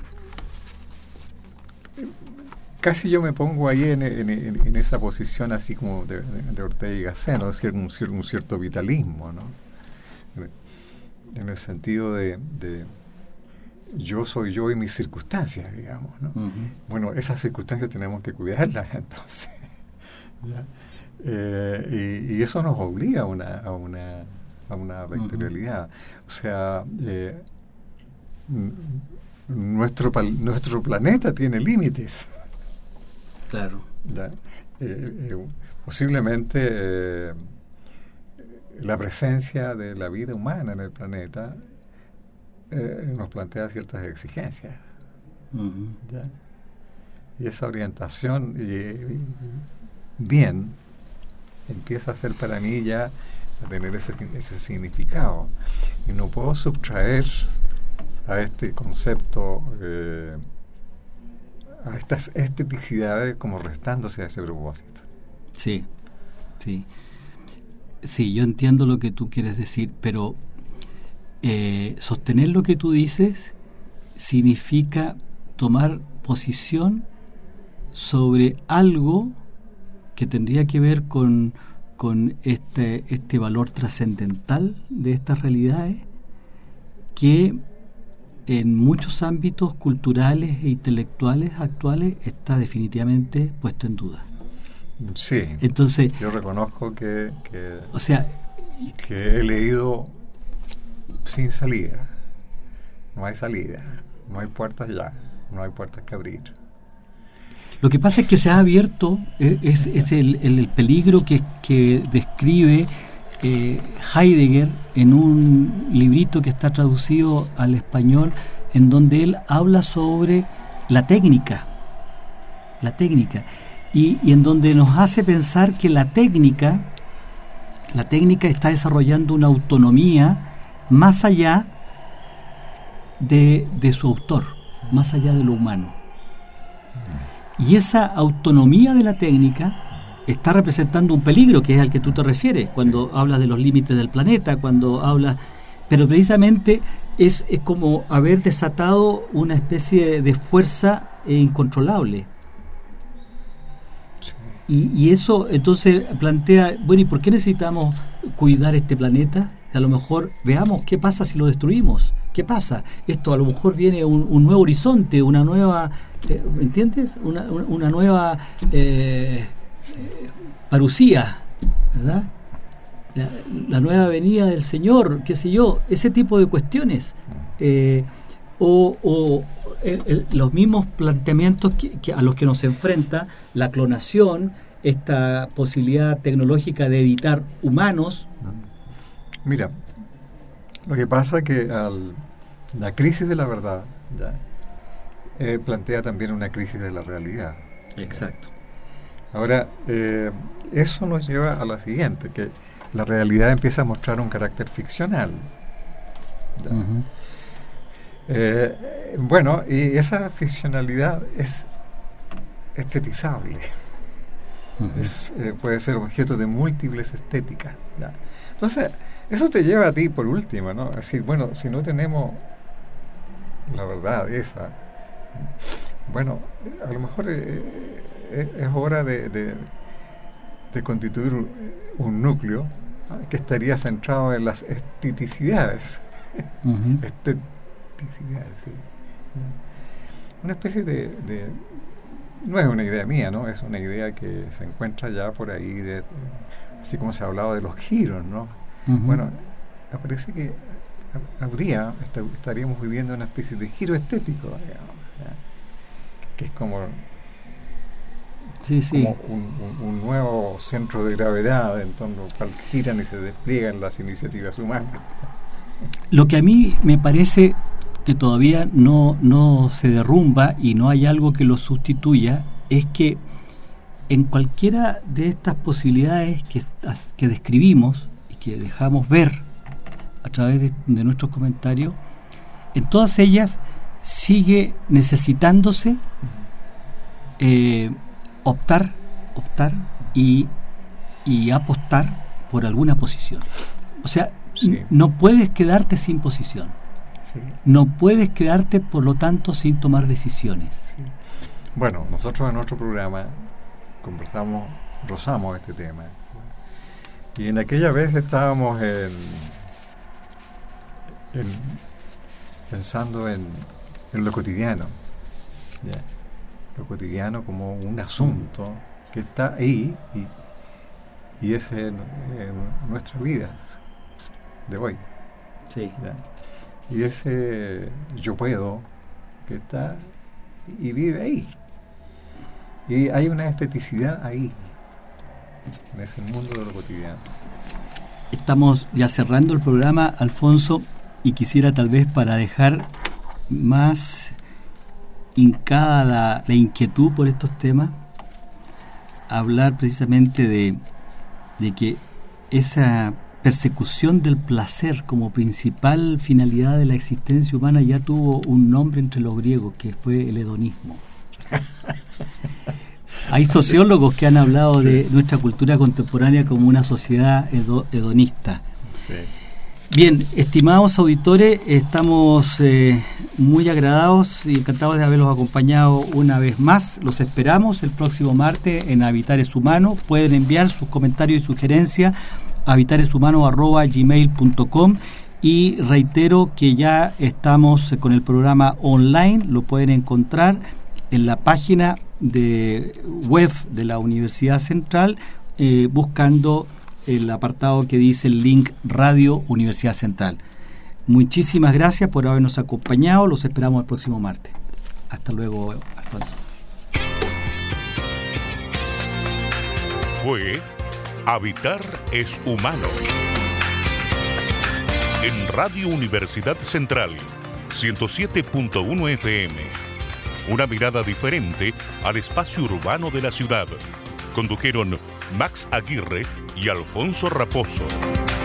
sí. Casi yo me pongo ahí en, en, en, en esa posición así como de, de, de Ortega y Gasset, ¿no? Es decir, un, un cierto vitalismo, ¿no? En el sentido de, de yo soy yo y mis circunstancias, digamos, ¿no? Uh-huh. Bueno, esas circunstancias tenemos que cuidarlas, entonces. ¿Ya? Eh, y, y eso nos obliga a una a una, a una vectorialidad. Uh-huh. O sea, eh, n- nuestro pal- nuestro planeta tiene límites. Claro. ¿Ya? Eh, eh, posiblemente eh, la presencia de la vida humana en el planeta eh, nos plantea ciertas exigencias. Uh-huh. ¿Ya? Y esa orientación y, y, bien empieza a ser para mí ya a tener ese, ese significado, y no puedo subtraer a este concepto eh, a estas esteticidades como restándose a ese propósito. Sí, sí sí, yo entiendo lo que tú quieres decir, pero eh, sostener lo que tú dices significa tomar posición sobre algo que tendría que ver con, con este, este valor trascendental de estas realidades que en muchos ámbitos culturales e intelectuales actuales está definitivamente puesto en duda. Sí. Entonces, yo reconozco que, que, o sea, que he leído sin salida. No hay salida, no hay puertas ya, no hay puertas que abrir. Lo que pasa es que se ha abierto, es, es el, el, el peligro que, que describe eh, Heidegger en un librito que está traducido al español, en donde él habla sobre la técnica, la técnica, y, y en donde nos hace pensar que la técnica, la técnica está desarrollando una autonomía más allá de, de su autor, más allá de lo humano. Y esa autonomía de la técnica está representando un peligro, que es al que tú te refieres, cuando sí. hablas de los límites del planeta, cuando hablas... Pero precisamente es, es como haber desatado una especie de, de fuerza eh, incontrolable. Sí. Y, y eso entonces plantea, bueno, ¿y por qué necesitamos cuidar este planeta? A lo mejor veamos qué pasa si lo destruimos. ¿Qué pasa? Esto a lo mejor viene un, un nuevo horizonte, una nueva... Eh, ¿entiendes? Una, una, una nueva eh, eh, parucía, ¿verdad? La, la nueva venida del Señor, qué sé yo, ese tipo de cuestiones. Eh, o o el, el, los mismos planteamientos que, que a los que nos enfrenta la clonación, esta posibilidad tecnológica de editar humanos. Mira, lo que pasa es que al, la crisis de la verdad ya, eh, plantea también una crisis de la realidad. Exacto. Ahora, eh, eso nos lleva a lo siguiente, que la realidad empieza a mostrar un carácter ficcional. Uh-huh. Eh, bueno, y esa ficcionalidad es estetizable. Uh-huh. Es, eh, puede ser objeto de múltiples estéticas. ¿Ya? Entonces, eso te lleva a ti por último, ¿no? Es decir, bueno, si no tenemos la verdad esa, bueno, a lo mejor eh, eh, es hora de, de, de constituir un, un núcleo, ¿no? Que estaría centrado en las esteticidades. Uh-huh. Esteticidades, sí. Una especie de, de... No es una idea mía, ¿no? Es una idea que se encuentra ya por ahí, de, así como se ha hablado de los giros, ¿no? Uh-huh. Bueno, parece que habría, est- estaríamos viviendo una especie de giro estético, digamos, ¿ya? Que es como, sí, sí. como un, un, un nuevo centro de gravedad en torno al cual giran y se despliegan las iniciativas humanas. Lo que a mí me parece que todavía no, no se derrumba y no hay algo que lo sustituya es que en cualquiera de estas posibilidades que, que describimos y que dejamos ver a través de, de nuestros comentarios, en todas ellas sigue necesitándose eh, optar, optar y, y apostar por alguna posición. O sea, sí. n- no puedes quedarte sin posición. Sí. No puedes quedarte, por lo tanto, sin tomar decisiones. Sí. Bueno, nosotros en nuestro programa conversamos, rozamos este tema. Y en aquella vez estábamos en, en, pensando en, en lo cotidiano. ¿Ya? Lo cotidiano como un asunto que está ahí y, y es en, en nuestras vidas de hoy. Sí. ¿Ya? Y ese yo puedo que está y vive ahí. Y hay una esteticidad ahí, en ese mundo de lo cotidiano. Estamos ya cerrando el programa, Alfonso, y quisiera tal vez, para dejar más hincada la, la inquietud por estos temas, hablar precisamente de, de que esa persecución del placer como principal finalidad de la existencia humana ya tuvo un nombre entre los griegos, que fue el hedonismo. Hay sociólogos que han hablado sí. de nuestra cultura contemporánea como una sociedad edo, hedonista. Sí. Bien, estimados auditores, estamos eh, muy agradados y encantados de haberlos acompañado una vez más. Los esperamos el próximo martes en Habitares Humanos. Pueden enviar sus comentarios y sugerencias a habitareshumanos arroba gmail punto com Y reitero que ya estamos con el programa online, lo pueden encontrar en la página de web de la Universidad Central, eh, buscando el apartado que dice el link Radio Universidad Central. Muchísimas gracias por habernos acompañado, los esperamos el próximo martes. Hasta luego, Alfonso. Fue Habitar es Humano. En Radio Universidad Central, ciento siete punto uno F M. Una mirada diferente al espacio urbano de la ciudad. Condujeron Max Aguirre y Alfonso Raposo.